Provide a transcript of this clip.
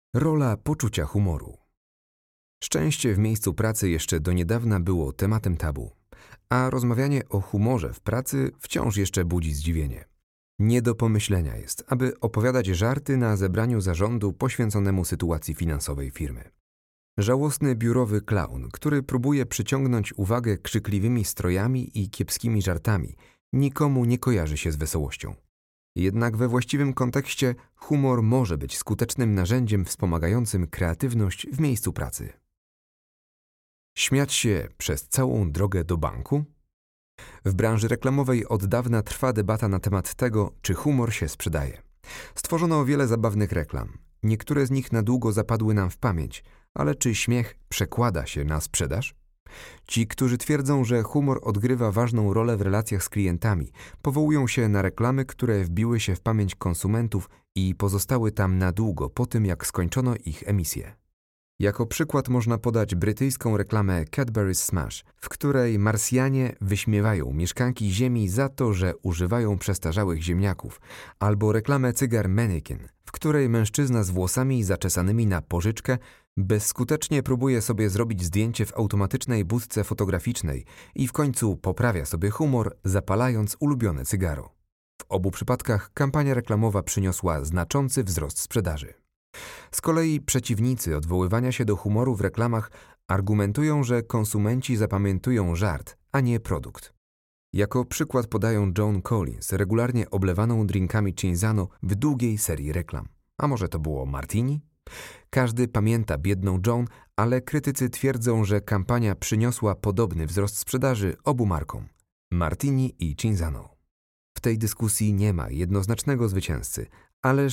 Rola poczucia humoru. Szczęście w miejscu pracy jeszcze do niedawna było tematem tabu, a rozmawianie o humorze w pracy wciąż jeszcze budzi zdziwienie. Nie do pomyślenia jest, aby opowiadać żarty na zebraniu zarządu poświęconemu sytuacji finansowej firmy. Żałosny biurowy klaun, który próbuje przyciągnąć uwagę krzykliwymi strojami i kiepskimi żartami, nikomu nie kojarzy się z wesołością. Jednak we właściwym kontekście humor może być skutecznym narzędziem wspomagającym kreatywność w miejscu pracy. Śmiać się przez całą drogę do banku? W branży reklamowej od dawna trwa debata na temat tego, czy humor się sprzedaje. Stworzono wiele zabawnych reklam. Niektóre z nich na długo zapadły nam w pamięć, ale czy śmiech przekłada się na sprzedaż? Ci, którzy twierdzą, że humor odgrywa ważną rolę w relacjach z klientami, powołują się na reklamy, które wbiły się w pamięć konsumentów i pozostały tam na długo po tym, jak skończono ich emisję. Jako przykład można podać brytyjską reklamę Cadbury's Smash, w której Marsjanie wyśmiewają mieszkanki Ziemi za to, że używają przestarzałych ziemniaków, albo reklamę cygar Mannequin, w której mężczyzna z włosami zaczesanymi na pożyczkę bezskutecznie próbuje sobie zrobić zdjęcie w automatycznej budce fotograficznej i w końcu poprawia sobie humor, zapalając ulubione cygaro. W obu przypadkach kampania reklamowa przyniosła znaczący wzrost sprzedaży. Z kolei przeciwnicy odwoływania się do humoru w reklamach argumentują, że konsumenci zapamiętują żart, a nie produkt. Jako przykład podają Joan Collins, regularnie oblewaną drinkami Cinzano w długiej serii reklam. A może to było Martini? Każdy pamięta biedną Joan, ale krytycy twierdzą, że kampania przyniosła podobny wzrost sprzedaży obu markom – Martini i Cinzano. W tej dyskusji nie ma jednoznacznego zwycięzcy, ależ